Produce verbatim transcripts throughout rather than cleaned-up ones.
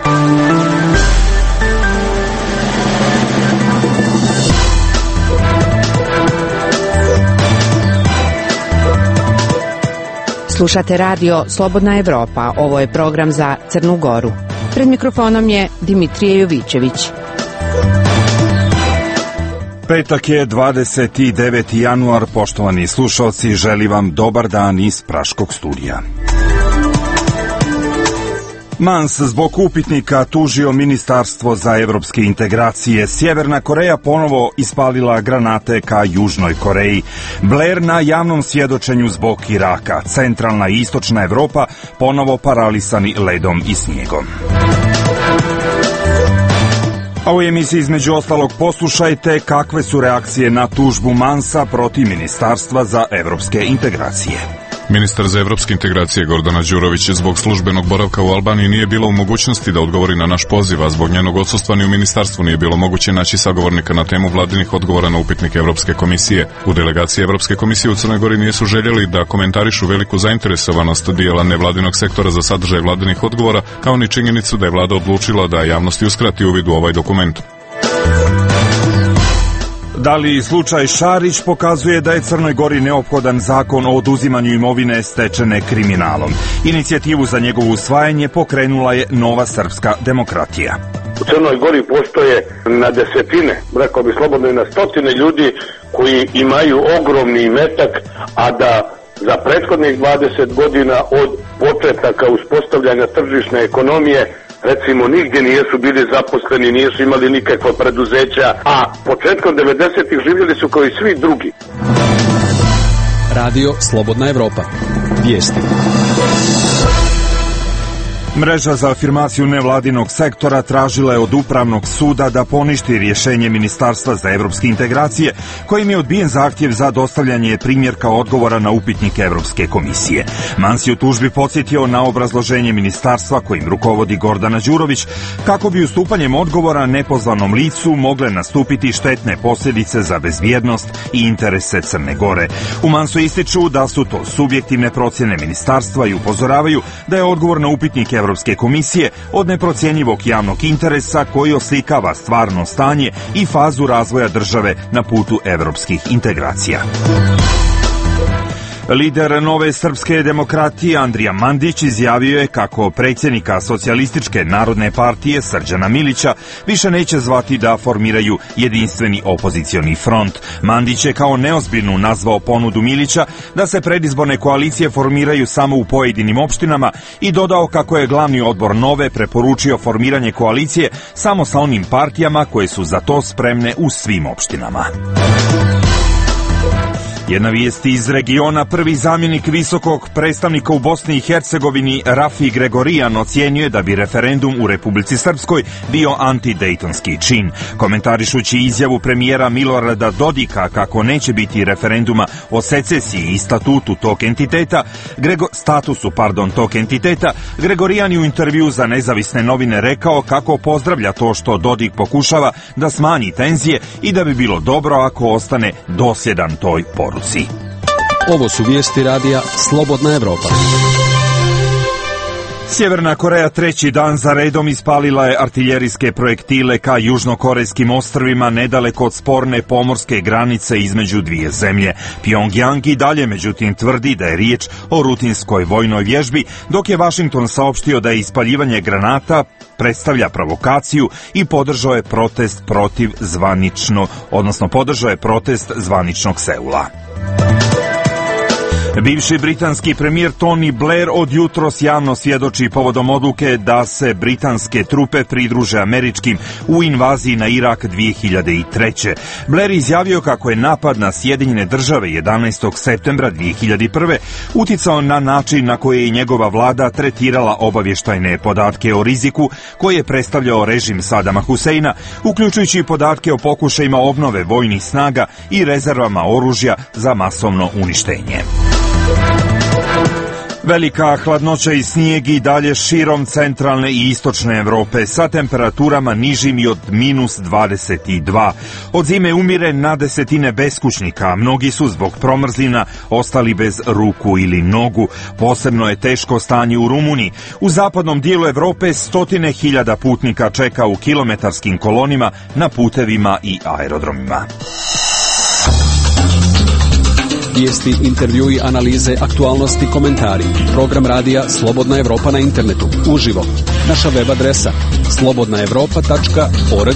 Slušate radio Slobodna Evropa. Ovo je program za Crnu Goru. Pred mikrofonom je Dimitrije Jovićević. Petak je dvadeset deveti januar. Poštovani slušalci, želim vam dobar dan iz Praškog studija. Mans zbog upitnika tužio Ministarstvo za evropske integracije. Sjeverna Koreja ponovo ispalila granate ka Južnoj Koreji. Blair na javnom svjedočenju zbog Iraka. Centralna i istočna Evropa ponovo paralisani ledom i snijegom. A u emisiji između ostalog poslušajte kakve su reakcije na tužbu Mansa protiv Ministarstva za evropske integracije. Ministar za evropske integracije Gordana Đurović zbog službenog boravka u Albaniji nije bila u mogućnosti da odgovori na naš poziv, a zbog njenog odsustva ni u ministarstvu nije bilo moguće naći sagovornika na temu vladinih odgovora na upitnik Evropske komisije. U delegaciji Evropske komisije u Crnoj Gori nisu željeli da komentarišu veliku zainteresovanost dijela nevladinog sektora za sadržaj vladinih odgovora, kao ni činjenicu da je vlada odlučila da javnosti uskrati uvid u ovaj dokument. Da li slučaj Šarić pokazuje da je Crnoj Gori neophodan zakon o oduzimanju imovine stečene kriminalom? Inicijativu za njegovo usvajanje pokrenula je Nova srpska demokratija. U Crnoj Gori postoje na desetine, rekao bi slobodno i na stotine ljudi koji imaju ogromni imetak, a da za prethodnih dvadeset godina od početaka uspostavljanja tržišne ekonomije recimo nigdje nisu bili zaposleni, nisu imali nikakva preduzeća, a početkom devedesetih živjeli su kao i svi drugi. Radio Slobodna Evropa. Vijesti. Mreža za afirmaciju nevladinog sektora tražila je od Upravnog suda da poništi rješenje Ministarstva za evropske integracije, kojim je odbijen zahtjev za dostavljanje primjerka odgovora na upitnik Evropske komisije. Mans je u tužbi podsjetio na obrazloženje ministarstva kojim rukovodi Gordana Đurović, kako bi ustupanjem odgovora nepozvanom licu mogle nastupiti štetne posljedice za bezbjednost i interese Crne Gore. U Mansu ističu da su to subjektivne procjene ministarstva i upozoravaju da je odgovor na upitnik Evropske komisije od neprocjenjivog javnog interesa koji oslikava stvarno stanje i fazu razvoja države na putu evropskih integracija. Lider Nove srpske demokratije Andrija Mandić izjavio je kako predsjednika Socijalističke narodne partije Srđana Milića više neće zvati da formiraju jedinstveni opozicioni front. Mandić je kao neozbiljnu nazvao ponudu Milića da se predizborne koalicije formiraju samo u pojedinim opštinama i dodao kako je glavni odbor Nove preporučio formiranje koalicije samo sa onim partijama koje su za to spremne u svim opštinama. Jedna vijest iz regiona. Prvi zamjenik visokog predstavnika u Bosni i Hercegovini Rafi Gregorijan ocijenio da bi referendum u Republici Srpskoj bio antidejtonski čin. Komentarišući izjavu premijera Milorada Dodika kako neće biti referenduma o secesiji i statutu tog entiteta, Grego, statusu pardon, tog entiteta, Gregorijan je u intervju za nezavisne novine rekao kako pozdravlja to što Dodik pokušava da smanji tenzije i da bi bilo dobro ako ostane dosljedan toj poruci. Ovo su vijesti radija Slobodna Evropa. Sjeverna Koreja treći dan za redom ispalila je artiljerijske projektile ka južnokorejskim ostrvima nedaleko od sporne pomorske granice između dvije zemlje. Pjongjang i dalje međutim tvrdi da je riječ o rutinskoj vojnoj vježbi, dok je Washington saopštio da je ispaljivanje granata predstavlja provokaciju i podržao je protest protiv zvanično, odnosno podržao je protest zvaničnog Seula. Bivši britanski premijer Tony Blair od jutros javno svjedoči povodom odluke da se britanske trupe pridruže američkim u invaziji na Irak dvije hiljade treće. Blair izjavio kako je napad na Sjedinjene države jedanaestog septembra dvije hiljade prve uticao na način na koji je njegova vlada tretirala obavještajne podatke o riziku koje je predstavljao režim Sadama Huseina, uključujući podatke o pokušajima obnove vojnih snaga i rezervama oružja za masovno uništenje. Velika hladnoća i snijeg i dalje širom centralne i istočne Evrope sa temperaturama nižim i od minus dvadeset dva. Od zime umire na desetine beskućnika, mnogi su zbog promrzlina ostali bez ruku ili nogu. Posebno je teško stanje u Rumuniji. U zapadnom dijelu Evrope stotine hiljada putnika čeka u kilometarskim kolonima na putevima i aerodromima. Vijesti, intervjui, analize, aktualnosti, komentari. Program radija Slobodna Evropa na internetu. Uživo. Naša web adresa slobodna evropa tačka org.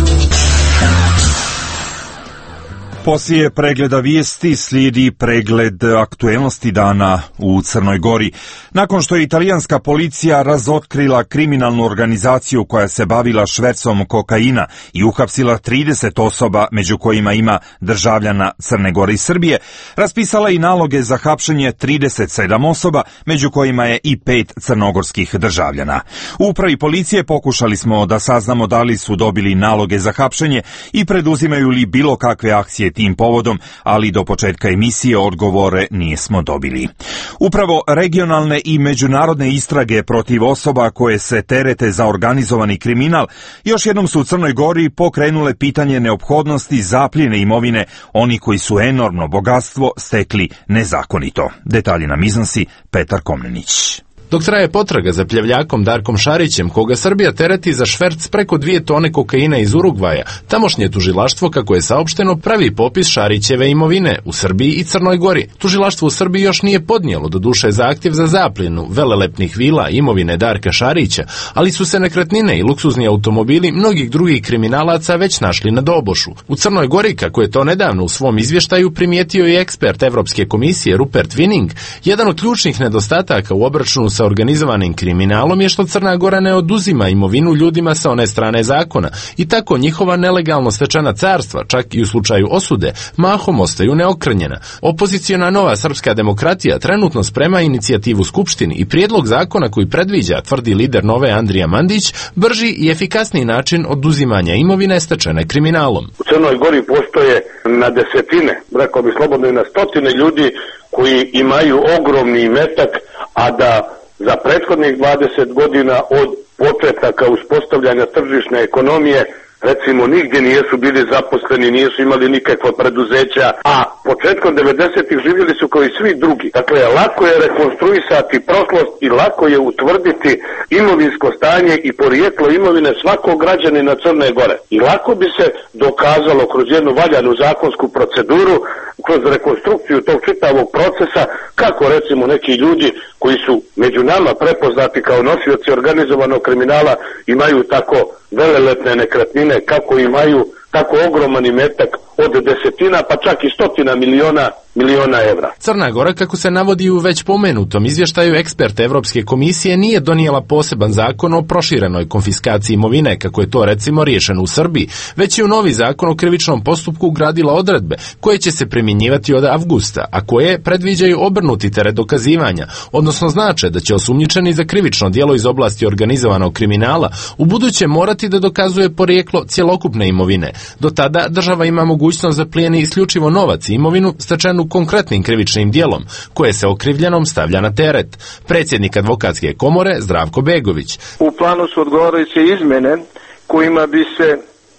Poslije pregleda vijesti slijedi pregled aktuelnosti dana u Crnoj Gori. Nakon što je italijanska policija razotkrila kriminalnu organizaciju koja se bavila švercom kokaina i uhapsila trideset osoba, među kojima ima državljana Crne Gore i Srbije, raspisala i naloge za hapšenje trideset sedam osoba, među kojima je i pet crnogorskih državljana. U upravi policije pokušali smo da saznamo da li su dobili naloge za hapšenje i preduzimaju li bilo kakve akcije tim povodom, ali do početka emisije odgovore nismo dobili. Upravo regionalne i međunarodne istrage protiv osoba koje se terete za organizovani kriminal još jednom su u Crnoj Gori pokrenule pitanje neophodnosti zapljene imovine oni koji su enormno bogatstvo stekli nezakonito. Detalje nam iznosi Petar Komnenić. Dok traje potraga za pljevljakom Darkom Šarićem, koga Srbija tereti za šverc preko dvije tone kokaina iz Urugvaja, tamošnje tužilaštvo, kako je saopšteno, pravi popis Šarićeve imovine u Srbiji i Crnoj Gori. Tužilaštvo u Srbiji još nije podnijelo do duše zahtjev za zapljenu velelepnih vila imovine Darka Šarića, ali su se nekretnine i luksuzni automobili mnogih drugih kriminalaca već našli na dobošu. U Crnoj Gori, kako je to nedavno u svom izvještaju primijetio i ekspert Evropske komisije Rupert Winning, jedan od ključnih nedostataka u obračunu sa organizovanim kriminalom je što Crna Gora ne oduzima imovinu ljudima sa one strane zakona i tako njihova nelegalno stečena carstva, čak i u slučaju osude, mahom ostaju neokrnjena. Opoziciona Nova srpska demokratija trenutno sprema inicijativu Skupštini i prijedlog zakona koji predviđa, tvrdi lider Nove Andrija Mandić, brži i efikasniji način oduzimanja imovine stečene kriminalom. U Crnoj Gori postoje na desetine, rekao bi slobodno i na stotine ljudi koji imaju ogromni imetak, a da za prethodnih dvadeset godina od početaka uspostavljanja tržišne ekonomije recimo nigdje nisu bili zaposleni, nisu imali nikakva preduzeća, a početkom devedesetih živjeli su kao i svi drugi. Dakle, lako je rekonstruisati prošlost i lako je utvrditi imovinsko stanje i porijeklo imovine svakog građanina Crne Gore. I lako bi se dokazalo kroz jednu valjanu zakonsku proceduru, kroz rekonstrukciju tog čitavog procesa, kako recimo neki ljudi koji su među nama prepoznati kao nosioci organizovanog kriminala imaju tako velelepne nekretnine, kako imaju tako ogroman imetak od desetina pa čak i stotina miliona miliona evra. Crna Gora, kako se navodi u već pomenutom izvještaju, ekspert Evropske komisije nije donijela poseban zakon o proširenoj konfiskaciji imovine, kako je to recimo riješeno u Srbiji, već je u novi zakon o krivičnom postupku ugradila odredbe koje će se primjenjivati od avgusta, a koje predviđaju obrnuti teret dokazivanja, odnosno znače da će osumnjičeni za krivično djelo iz oblasti organizovanog kriminala u buduće morati da dokazuje porijeklo cjelokupne imovine. Do tada država ima mogućnost da plijeni isključivo novac i imovinu stečenu konkretnim krivičnim djelom, koje se okrivljenom stavlja na teret. Predsjednik advokatske komore Zdravko Begović. U planu su odgovarajuće izmjene kojima bi se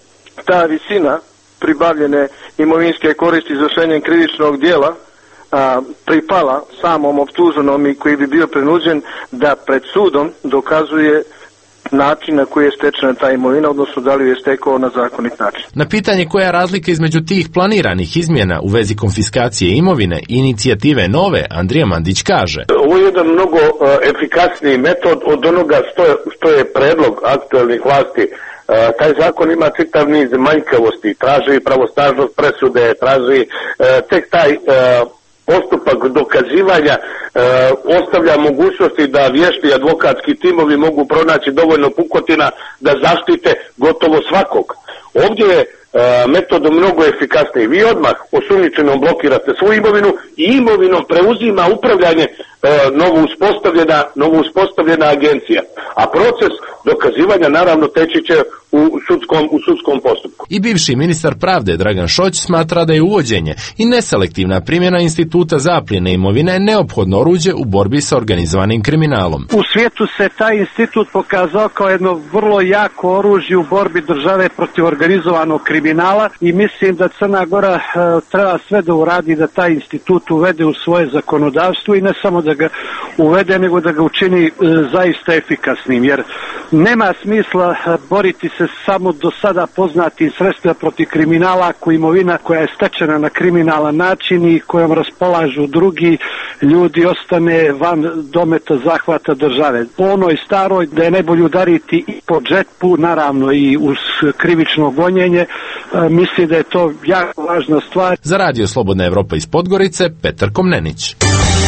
ta visina pribavljene imovinske koristi izvršenjem krivičnog djela a, pripala samom optuženom i koji bi bio prinuđen da pred sudom dokazuje način na koji je stečena ta imovina, odnosno da li je stekao na zakonit način. Na pitanje koja je razlika između tih planiranih izmjena u vezi konfiskacije imovine i inicijative nove, Andrija Mandić kaže: ovo je jedan mnogo uh, efikasniji metod od onoga što je, što je predlog aktualnih vlasti. Uh, taj zakon ima čitav niz manjkavosti, traži pravosnažnost presude, traži uh, tek taj uh, postupak dokazivanja e, ostavlja mogućnosti da vješti advokatski timovi mogu pronaći dovoljno pukotina da zaštite gotovo svakog. Ovdje je e, metodom mnogo efikasniji. Vi odmah osumnjičenom blokirate svoju imovinu i imovinom preuzima upravljanje e, novo uspostavljena, novo uspostavljena agencija. A proces dokazivanja naravno teći će u sudskom, u sudskom postupku. I bivši ministar pravde Dragan Šoć smatra da je uvođenje i neselektivna primjena instituta zapljene imovine neophodno oruđe u borbi sa organizovanim kriminalom. U svijetu se taj institut pokazao kao jedno vrlo jako oružje u borbi države protiv organizovanog kriminala i mislim da Crna Gora e, treba sve da uradi da taj institut uvede u svoje zakonodavstvo i ne samo da ga uvede, nego da ga učini e, zaista efikasnim, jer nema smisla e, boriti se samo do sada poznatim sredstvima protiv kriminala, ako imovina koja je stečena na kriminalan način i kojom raspolažu drugi ljudi ostane van dometa zahvata države. Po onoj staroj da je najbolje udariti i po džepu, naravno i uz krivično gonjenje, e, mislim da je to jako važna stvar. Za Radio Slobodna Evropa iz Podgorice, Petar Komnenić.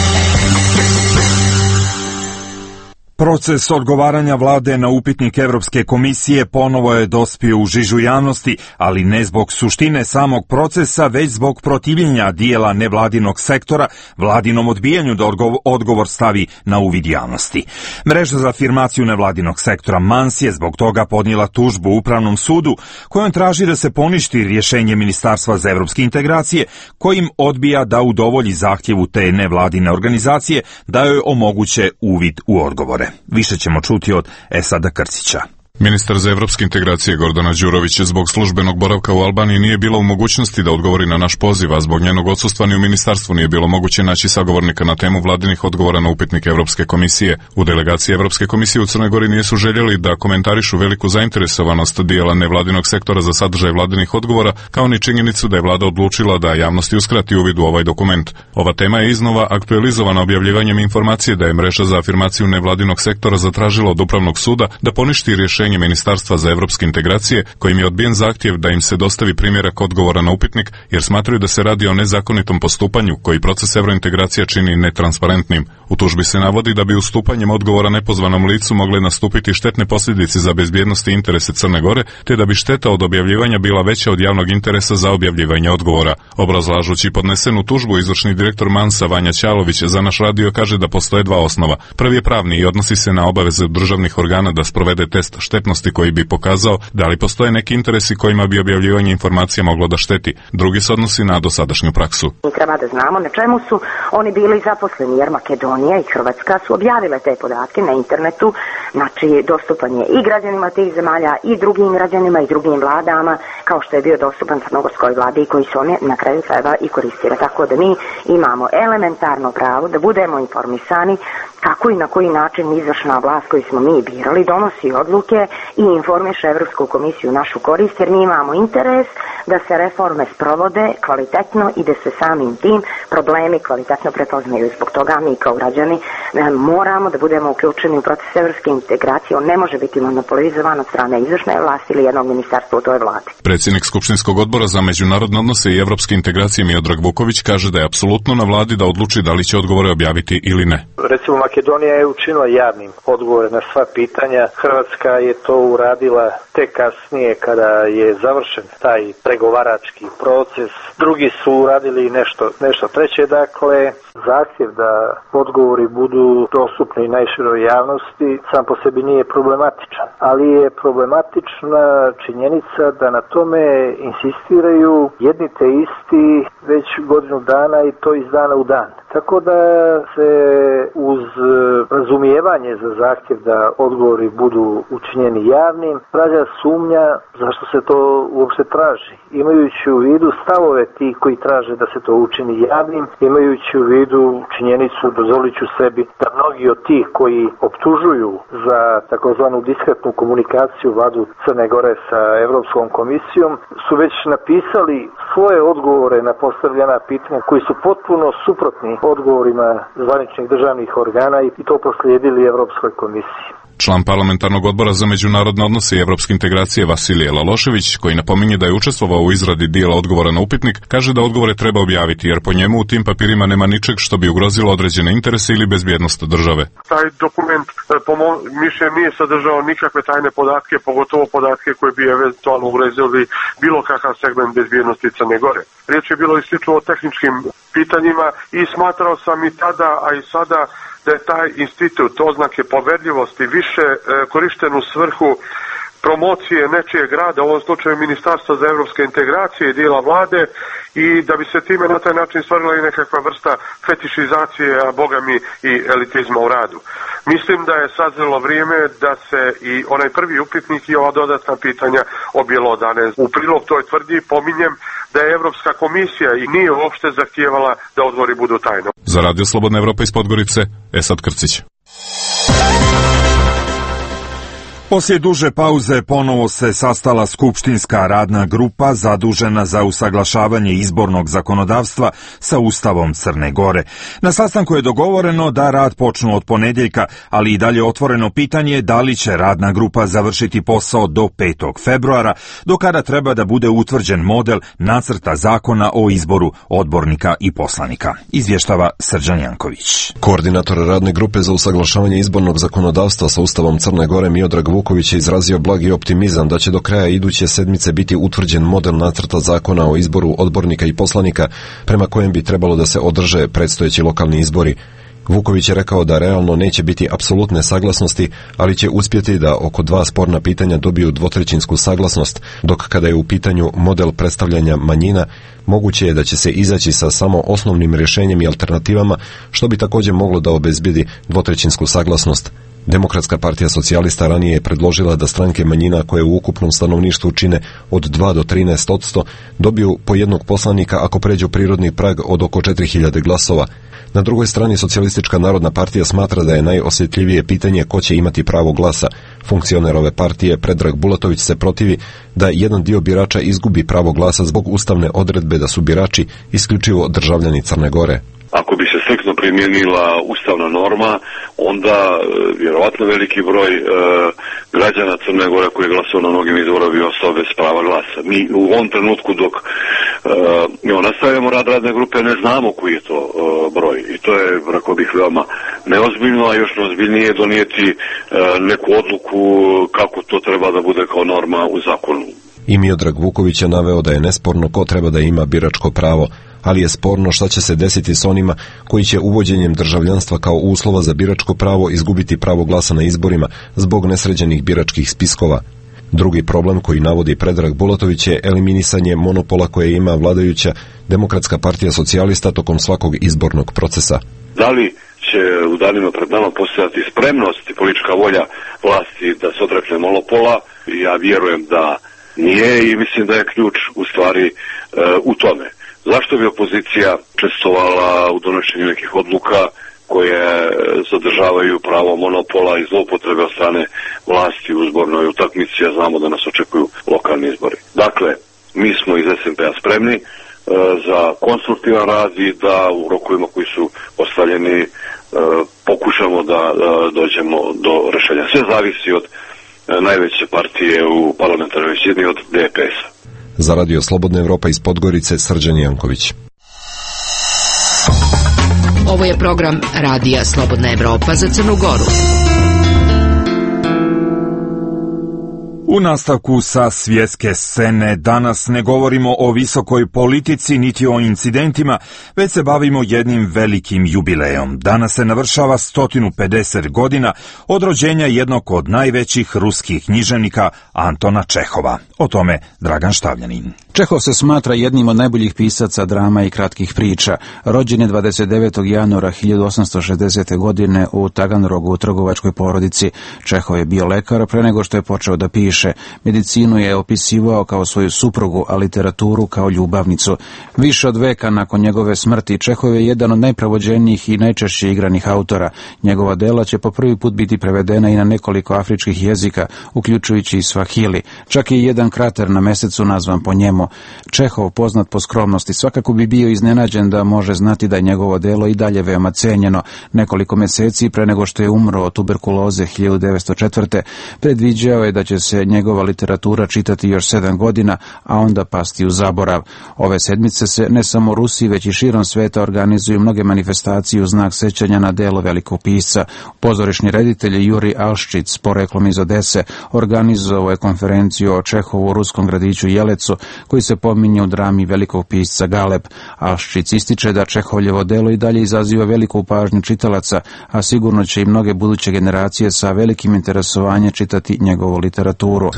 Proces odgovaranja vlade na upitnik Evropske komisije ponovo je dospio u žižu javnosti, ali ne zbog suštine samog procesa, već zbog protivljenja dijela nevladinog sektora vladinom odbijanju da odgovor stavi na uvid javnosti. Mreža za afirmaciju nevladinog sektora MANS je zbog toga podnijela tužbu Upravnom sudu kojom traži da se poništi rješenje Ministarstva za evropske integracije kojim odbija da udovolji zahtjevu te nevladine organizacije da joj omoguće uvid u odgovore. Više ćemo čuti od Esada Krcića. Ministar za evropske integracije Gordana Đurović zbog službenog boravka u Albaniji nije bila u mogućnosti da odgovori na naš poziv, a zbog njenog odsustva ni u ministarstvu nije bilo moguće naći sagovornika na temu vladinih odgovora na upitnik Evropske komisije. U delegaciji Evropske komisije u Crnoj Gori nisu željeli da komentarišu veliku zainteresovanost dijela nevladinog sektora za sadržaj vladinih odgovora, kao ni činjenicu da je vlada odlučila da javnosti uskrati uvid u ovaj dokument. Ova tema je iznova aktualizovana objavljivanjem informacije da je mreža za afirmaciju nevladinog sektora zatražila od Upravnog suda da poništi rješenje Ministarstva za evropske integracije kojim je odbijen zahtjev da im se dostavi primjerak odgovora na upitnik jer smatraju da se radi o nezakonitom postupanju koji proces evrointegracija čini netransparentnim. U tužbi se navodi da bi ustupanjem odgovora nepozvanom licu mogle nastupiti štetne posljedice za bezbjednost i interese Crne Gore, te da bi šteta od objavljivanja bila veća od javnog interesa za objavljivanje odgovora. Obrazlažući podnesenu tužbu, izvršni direktor MANS-a Vanja Ćalović za naš radio kaže da postoje dva osnova. Prvi je pravni i odnosi se na obaveze državnih organa da sprovede test štetnosti koji bi pokazao da li postoje neki interesi kojima bi objavljivanje informacija moglo da šteti. Drugi se odnosi na dosadašnju praksu. Mi treba da znamo na čemu su oni bili zaposleni, jer Makedonija i Hrvatska su objavile te podatke na internetu, znači dostupan je i građanima tih zemalja i drugim građanima i drugim vladama, kao što je bio dostupan crnogorskoj vladi koji su oni na kraju krajeva i koristile. Tako da mi imamo elementarno pravo da budemo informisani kako i na koji način izvršna vlast koju smo mi birali donosi odluke i informiše Evropsku komisiju našu korist, jer mi imamo interes da se reforme sprovode kvalitetno i da se samim tim problemi kvalitetno prepoznaju. Zbog toga mi kao građani moramo da budemo uključeni u proces evropske integracije. On ne može biti monopolizovan od strane izvršne vlasti ili jednog ministarstva u toj vladi. Predsjednik Skupštinskog odbora za međunarodne odnose i evropske integracije Miodrag Vuković kaže da je apsolutno na vladi da odluči da li će odgovore objaviti ili ne. Recimo Makedonija je učinila javnim odgovore na sva pitanja. Hrvatska je to uradila tek kasnije kada je završen taj pregovarački proces. Drugi su uradili nešto, nešto treće, dakle zahtjev da odgovori budu dostupni najširoj javnosti sam po sebi nije problematičan, ali je problematična činjenica da na tome insistiraju jedni te isti već godinu dana i to iz dana u dan. Tako da se uz razumijevanje za zahtjev da odgovori budu učinjeni javnim, rađa sumnja zašto se to uopšte traži. Imajući u vidu stavove ti koji traže da se to učini javnim, imajući u vidu činjenicu, dozvolit ću sebi, da mnogi od tih koji optužuju za takozvanu diskretnu komunikaciju vladu Crne Gore sa Evropskom komisijom su već napisali svoje odgovore na postavljena pitanja koji su potpuno suprotni odgovorima zvaničnih državnih organa i to proslijedili Evropskoj komisiji. Član parlamentarnog odbora za međunarodne odnose i evropske integracije Vasilije Lalošević, koji napominje da je učestvovao u izradi dijela odgovora na upitnik, kaže da odgovore treba objaviti, jer po njemu u tim papirima nema ničeg što bi ugrozilo određene interese ili bezbjednost države. Taj dokument po mom mišljenju nije sadržao nikakve tajne podatke, pogotovo podatke koje bi eventualno ugrozili bilo kakav segment bezbjednosti Crne Gore. Riječ je bilo isključivo o tehničkim pitanjima i smatrao sam i tada, a i sada, da je taj institut oznake poverljivosti više e, korišten u svrhu promocije nečijeg rada, u ovom slučaju Ministarstva za evropske integracije i dijela vlade, i da bi se time na taj način stvorila i nekakva vrsta fetišizacije, a boga mi i elitizma u radu. Mislim da je sazrelo vrijeme da se i onaj prvi upitnik i ova dodatna pitanja objelodane. U prilog toj tvrdi pominjem da je Evropska komisija i nije uopšte zahtijevala da odgovori budu tajno. Za Radio Slobodna Evropa iz Podgorice, Esad Krcić. Poslije duže pauze ponovo se sastala skupštinska radna grupa zadužena za usaglašavanje izbornog zakonodavstva sa Ustavom Crne Gore. Na sastanku je dogovoreno da rad počnu od ponedjeljka, ali i dalje otvoreno pitanje da li će radna grupa završiti posao do petog februara, do kada treba da bude utvrđen model nacrta zakona o izboru odbornika i poslanika. Izvještava Srđan Janković. Koordinator radne grupe za usaglašavanje izbornog zakonodavstva sa Ustavom Crne Gore Miodrag Vuković je izrazio blagi optimizam da će do kraja iduće sedmice biti utvrđen model nacrta zakona o izboru odbornika i poslanika prema kojem bi trebalo da se održe predstojeći lokalni izbori. Vuković je rekao da realno neće biti apsolutne saglasnosti, ali će uspjeti da oko dva sporna pitanja dobiju dvotrećinsku saglasnost, dok kada je u pitanju model predstavljanja manjina, moguće je da će se izaći sa samo osnovnim rješenjem i alternativama, što bi također moglo da obezbijedi dvotrećinsku saglasnost. Demokratska partija socijalista ranije je predložila da stranke manjina koje u ukupnom stanovništvu čine od dva do trinaest posto dobiju po jednog poslanika ako pređu prirodni prag od oko četiri hiljade glasova. Na drugoj strani Socijalistička narodna partija smatra da je najosjetljivije pitanje ko će imati pravo glasa. Funkcioner ove partije Predrag Bulatović se protivi da jedan dio birača izgubi pravo glasa zbog ustavne odredbe da su birači isključivo državljani Crne Gore. Ako bi se striktno primijenila ustavna norma, onda e, vjerovatno veliki broj e, građana Crne Gore koji je glasao na mnogim izborima bi ostao bez prava glasa. Mi u ovom trenutku dok e, evo, nastavljamo rad radne grupe ne znamo koji je to e, broj i to je, rekao bih, veoma neozbiljno, a još neozbiljnije donijeti e, neku odluku kako to treba da bude kao norma u zakonu. I Miodrag Vuković je naveo da je nesporno ko treba da ima biračko pravo, ali je sporno šta će se desiti s onima koji će uvođenjem državljanstva kao uslova za biračko pravo izgubiti pravo glasa na izborima zbog nesređenih biračkih spiskova. Drugi problem koji navodi Predrag Bulatović je eliminisanje monopola koje ima vladajuća Demokratska partija socijalista tokom svakog izbornog procesa. Da li će u danima pred nama postojati spremnost i politička volja vlasti da se odrekne monopola? Ja vjerujem da nije i mislim da je ključ u stvari e, u tome. Zašto bi opozicija učestvovala u donošenju nekih odluka koje zadržavaju pravo monopola i zloupotrebe od strane vlasti u izbornoj utakmici, a znamo da nas očekuju lokalni izbori. Dakle, mi smo iz es en pe a spremni e, za konstruktivan rad i da u rokovima koji su ostavljeni e, pokušamo da e, dođemo do rješenja. Sve zavisi od e, najveće partije u parlamentarnoj većini, od de pe es a. Za Radio Slobodna Evropa iz Podgorice, Srđan Janković. Ovo je program Radija Slobodna Evropa za Crnu Goru. U nastavku sa svjetske scene danas ne govorimo o visokoj politici niti o incidentima, već se bavimo jednim velikim jubilejom. Danas se navršava sto pedeset godina od rođenja jednog od najvećih ruskih književnika Antona Čehova. O tome Dragan Štavljanin. Čehov se smatra jednim od najboljih pisaca drama i kratkih priča. Rođen je dvadeset devetog januara hiljadu osamsto šezdesete. godine u Taganrogu u trgovačkoj porodici. Čehov je bio lekar pre nego što je počeo da piše. Medicinu je opisivao kao svoju suprugu, a literaturu kao ljubavnicu. Više od veka nakon njegove smrti Čehov je jedan od najpravođenijih i najčešće igranih autora. Njegova dela će po prvi put biti prevedena i na nekoliko afričkih jezika, uključujući i svahili. Čak i jedan krater na mesecu nazvan po njemu. Čehov, poznat po skromnosti, svakako bi bio iznenađen da može znati da je njegovo delo i dalje veoma cenjeno. Nekoliko mjeseci pre nego što je umro od tuberkuloze hiljadu devetsto četvrte. predviđao je da će se njegova literatura čitati još sedam godina, a onda pasti u zaborav. Ove sedmice se ne samo u Rusiji, već i širom sveta organizuju mnoge manifestacije u znak sećanja na delo velikog pisca. Pozorišni reditelj Juri Alščic, poreklom iz Odese, organizovao je konferenciju o Čehovu u ruskom gradiću Jelecu, koji koji se pominje u drami velikog pisca Galeb. Auschwitz ističe da Čehovljevo delo i dalje izaziva veliku pažnju čitalaca, a sigurno će i mnoge buduće generacije sa velikim interesovanjem čitati njegovu literaturu.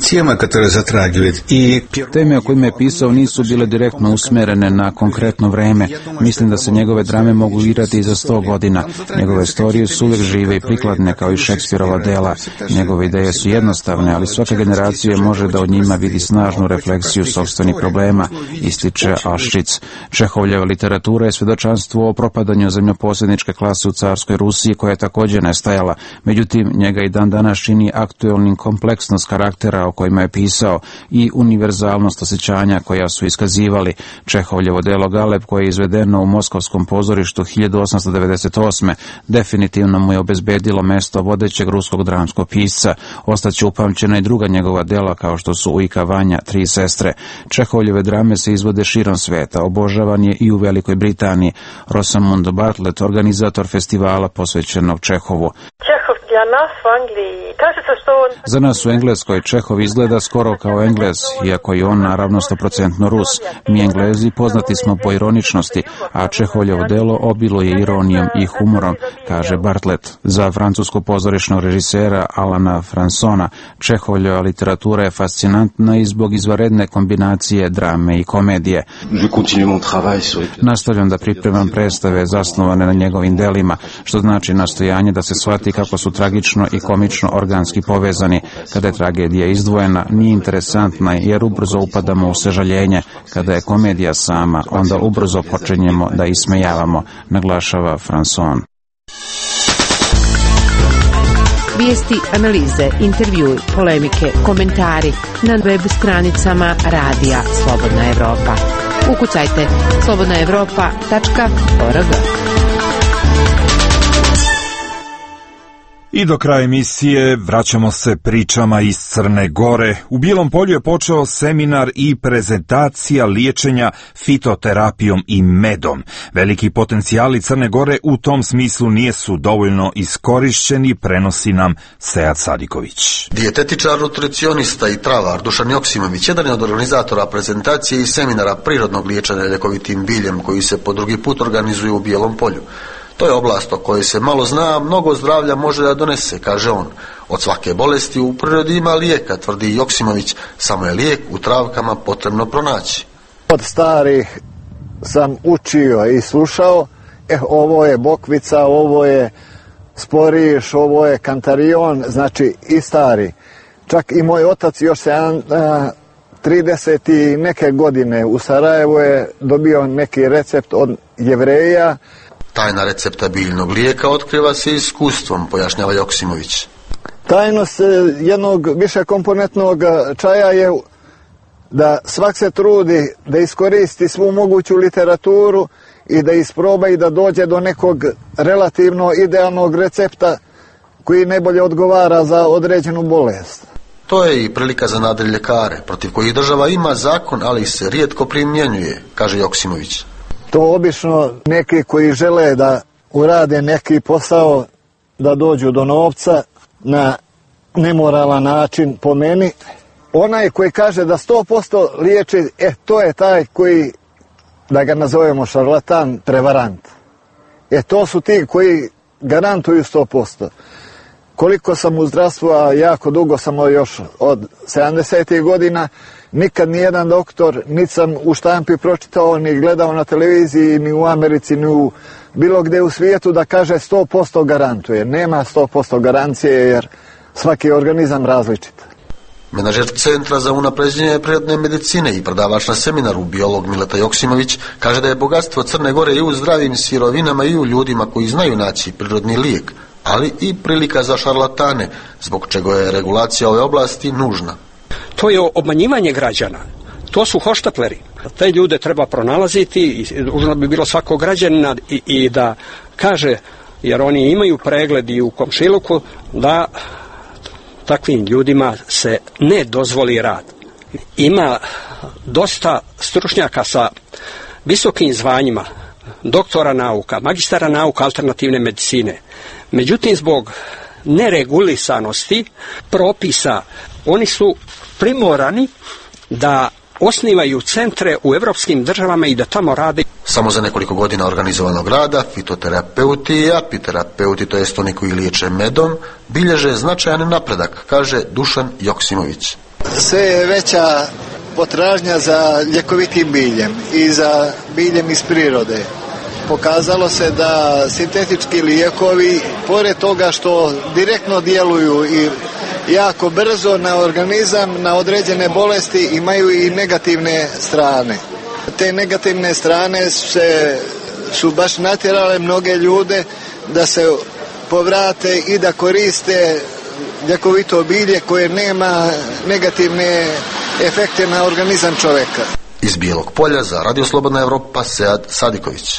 Teme o kojima je pisao nisu bile direktno usmerene na konkretno vreme. Mislim da se njegove drame mogu igrati i za sto godina. Njegove istorije su uvijek žive i prikladne kao i Šekspirova dela. Njegove ideje su jednostavne, ali svaka generacija može da od njima vidi snažnu refleksiju sopstvenih problema, ističe Auschwitz. Čehovljeva literatura je svjedočanstvo o propadanju zemljoposjedničke klase u carskoj Rusiji, koja je također nestajala. Međutim, njega i dan danas čini aktuelnim kompleksnost karaktera o kojima je pisao i univerzalnost osjećanja koja su iskazivali. Čehovljevo delo Galeb, koje je izvedeno u Moskovskom pozorištu hiljadu osamsto devedeset osme. definitivno mu je obezbedilo mesto vodećeg ruskog dramskog pisca. Ostaće upamćena i druga njegova dela kao što su Ujka Vanja, Tri sestre. Čehovljeve drame se izvode širom sveta, obožavan je i u Velikoj Britaniji. Rosamund Bartlett, organizator festivala posvećenog Čehovu. Za nas u Engleskoj Čehov izgleda skoro kao Englez, iako je on naravno stoprocentno Rus. Mi Englezi poznati smo po ironičnosti, a Čehovljevo delo obiluje ironijom i humorom, kaže Bartlett. Za francuskog pozorišnog režisera Alana Fransona, Čehovljeva literatura je fascinantna i zbog izvanredne kombinacije drame i komedije. Nastavljam da pripremam predstave zasnovane na njegovim delima, što znači nastojanje da se shvati kako su tragično i komično organski povezani. Kada je tragedija izdvojena, nije interesantna jer ubrzo upadamo u sažaljenje. Kada je komedija sama, onda ubrzo počinjemo da ismejavamo, naglašava Franson. Vijesti, analize, intervjui, polemike, komentari na web stranicama Radija Slobodna Evropa. Ukucajte slobodna evropa tačka org. I do kraja emisije vraćamo se pričama iz Crne Gore. U Bijelom Polju je počeo seminar i prezentacija liječenja fitoterapijom i medom. Veliki potencijali Crne Gore u tom smislu nisu dovoljno iskorišćeni, prenosi nam Sead Sadiković. Dijetetičar, nutricionista i travar Dušan Joksimović jedan je od organizatora prezentacije i seminara prirodnog liječenja ljekovitim biljem koji se po drugi put organizuje u Bijelom Polju. To je oblast o kojoj se malo zna, mnogo zdravlja može da donese, kaže on. Od svake bolesti u prirodi ima lijeka, tvrdi Joksimović, samo je lijek u travkama potrebno pronaći. Od starih sam učio i slušao, eh, ovo je bokvica, ovo je sporiš, ovo je kantarion, znači i stari. Čak i moj otac još se trideset i neke godine u Sarajevu je dobio neki recept od Jevreja. Tajna recepta biljnog lijeka otkriva se iskustvom, pojašnjava Joksimović. Tajnost jednog višekomponentnog čaja je da svak se trudi da iskoristi svu moguću literaturu i da isproba i da dođe do nekog relativno idealnog recepta koji najbolje odgovara za određenu bolest. To je i prilika za nadriljekare, protiv kojih država ima zakon, ali se rijetko primjenjuje, kaže Joksimović. To obično neki koji žele da urade neki posao, da dođu do novca na nemoralan način po meni. Onaj koji kaže da sto posto liječi, e, to je taj koji, da ga nazovemo šarlatan, prevarant. E, to su ti koji garantuju sto posto. Koliko sam u zdravstvu, a jako dugo sam još od sedamdesetih godina, nikad nijedan doktor, niti sam u štampi pročitao, ni gledao na televiziji, ni u Americi, ni u bilo gdje u svijetu da kaže sto posto garantuje. Nema sto posto garancije jer svaki organizam različit. Menažer Centra za unapređenje prirodne medicine i predavač na seminaru, biolog Mileta Joksimović, kaže da je bogatstvo Crne Gore i u zdravim sirovinama i u ljudima koji znaju naći prirodni lijek, ali i prilika za šarlatane, zbog čega je regulacija ove oblasti nužna. To je obmanjivanje građana. To su hoštapleri. Te ljude treba pronalaziti i nužno bi bilo svakog građanina i, i da kaže, jer oni imaju pregled i u komšiluku, da takvim ljudima se ne dozvoli rad. Ima dosta stručnjaka sa visokim zvanjima, doktora nauka, magistara nauka alternativne medicine. Međutim, zbog neregulisanosti propisa, oni su primorani da osnivaju centre u evropskim državama i da tamo rade. Samo za nekoliko godina organizovanog rada fitoterapeuti i apiterapeuti, to jest oni koji liječe medom, bilježe značajan napredak, kaže Dušan Joksimović. Sve je veća potražnja za ljekovitim biljem i za biljem iz prirode. Pokazalo se da sintetički lijekovi, pored toga što direktno djeluju i jako brzo na organizam, na određene bolesti, imaju i negativne strane. Te negativne strane se, su baš natjerale mnoge ljude da se povrate i da koriste ljekovito bilje koje nema negativne efekte na organizam čovjeka. Iz Bijelog Polja za Radio Slobodna Evropa, Sead Sadiković.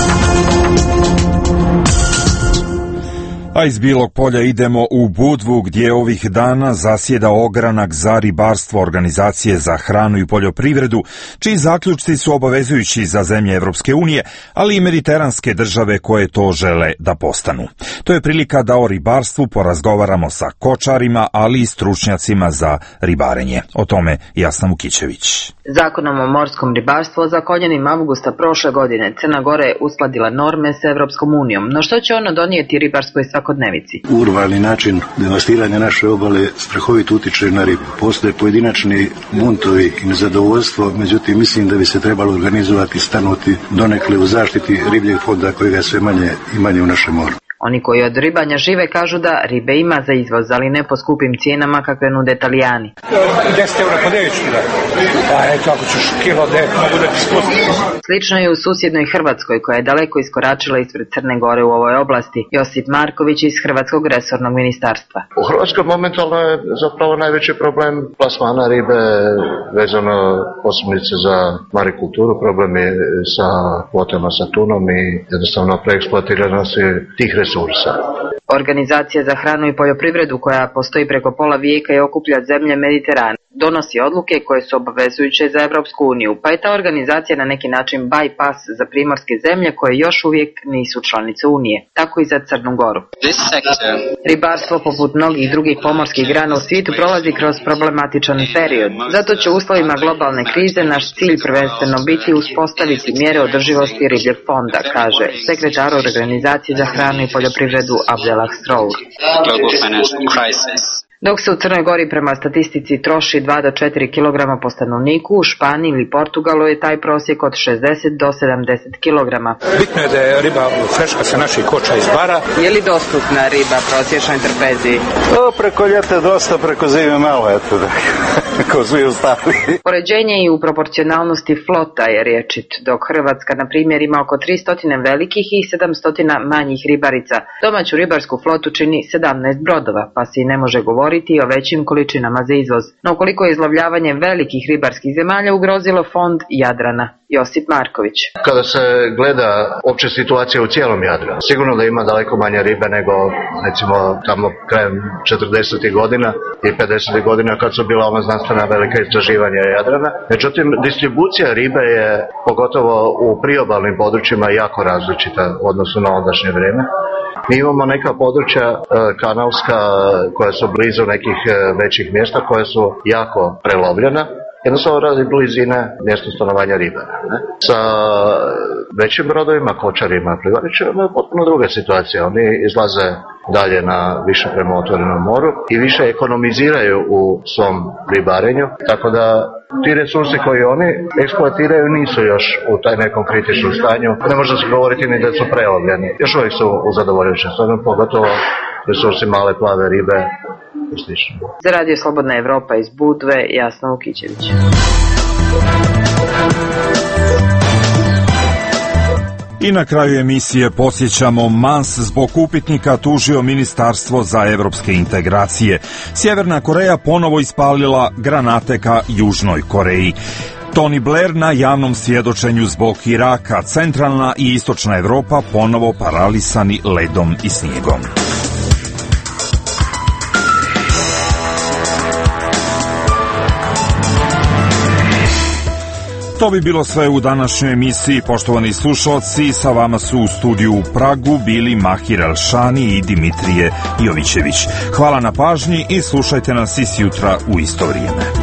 A iz Bijelog Polja idemo u Budvu, gdje ovih dana zasjeda ogranak za ribarstvo Organizacije za hranu i poljoprivredu, čiji zaključci su obavezujući za zemlje Evropske unije, ali i mediteranske države koje to žele da postanu. To je prilika da o ribarstvu porazgovaramo sa kočarima, ali i stručnjacima za ribarenje. O tome Jasna Vukićević. Zakonom o morskom ribarstvu ozakonjenim avgusta prošle godine Crna Gora je uskladila norme s Evropskom unijom, no što će ono donijeti ribarskoj svakodnevici? Urbanni način devastiranja naše obale strahovito utiče na ribu. Postoje pojedinačni buntovi i nezadovoljstvo, međutim mislim da bi se trebalo organizovati, stanuti donekle u zaštiti ribljeg fonda kojega sve manje i manje u našem moru. Oni koji od ribanja žive kažu da ribe ima za izvoz, ali ne po skupim cijenama kakve nude Italijani. deset eura po devet kila. Pa eto, ako ćeš kilo devet, mogu da ti spustim. Slično je u susjednoj Hrvatskoj, koja je daleko iskoračila ispred Crne Gore u ovoj oblasti. Josip Marković iz Hrvatskog resornog ministarstva. U Hrvatskoj momentalno je zapravo najveći problem plasmana ribe vezano posebice za marikulturu. Problem je sa kvotama sa tunom i jednostavno preeksploatiranost tih resursa. Organizacija za hranu i poljoprivredu, koja postoji preko pola vijeka i okuplja zemlje Mediterana, donosi odluke koje su obavezujuće za Evropsku uniju, pa je ta organizacija na neki način bypass za primorske zemlje koje još uvijek nisu članice Unije, tako i za Crnu Goru. Ribarstvo, poput mnogih drugih pomorskih grana u svijetu, prolazi kroz problematičan period. Zato će u uslovima globalne krize naš cilj prvenstveno biti uspostaviti mjere održivosti ribljeg fonda, kaže sekretar Organizacije za hranu i poljoprivredu Abdelah Strour. Dok se u Crnoj Gori prema statistici troši dva do četiri kilograma po stanovniku, u Španiji ili Portugalu je taj prosjek od šezdeset do sedamdeset kilograma. Bitno je da je riba freška sa naših koča iz bara. Je li dostupna riba prosječnoj trpeziji? To preko ljeta dosta, preko zime malo, eto da, ko svi ostali. Poređenje i u proporcionalnosti flota je rječit, dok Hrvatska, na primjer, ima oko tristo velikih i sedamsto manjih ribarica. Domaću ribarsku flotu čini sedamnaest brodova, pa se i ne može govoriti o većim količinama za izvoz. No koliko je izlovljavanje velikih ribarskih zemalja ugrozilo fond Jadrana? Josip Marković. Kada se gleda opća situacija u cijelom Jadranu, sigurno da ima daleko manje ribe nego recimo tamo krajem četrdesetih godina i pedesetih godina kad su bila ona znanstvena velika istraživanja Jadrana. Međutim, distribucija ribe je pogotovo u priobalnim područjima jako različita u odnosu na ondašnje vrijeme. Mi imamo neka područja e, kanalska koja su blizu nekih e, većih mjesta koja su jako prelovljena. Jednostavno radi blizine mjesto stanovanja ribara. Ne? Sa većim brodovima, kočarima, plivarićima je potpuno druga situacija. Oni izlaze dalje na više prema otvorenom moru i više ekonomiziraju u svom ribarenju, tako da ti resursi koji oni eksploatiraju nisu još u taj nekom kritičnom stanju. Ne može se govoriti ni da su prelovljeni. Još uvijek su u zadovoljavajućem stanju, pogotovo resursi male plave ribe. Za Radio Slobodna Evropa iz Budve, Jasna Vukićević. I na kraju emisije posjećamo Mans zbog upitnika tužio Ministarstvo za evropske integracije. Sjeverna Koreja ponovo ispalila granate ka Južnoj Koreji. Tony Blair na javnom svjedočenju zbog Iraka. Centralna i istočna Evropa ponovo paralisani ledom i snijegom. To bi bilo sve u današnjoj emisiji, poštovani slušalci. Sa vama su u studiju u Pragu bili Mahir Elšani i Dimitrije Jovićević. Hvala na pažnji i slušajte nas i sjutra u isto vrijeme.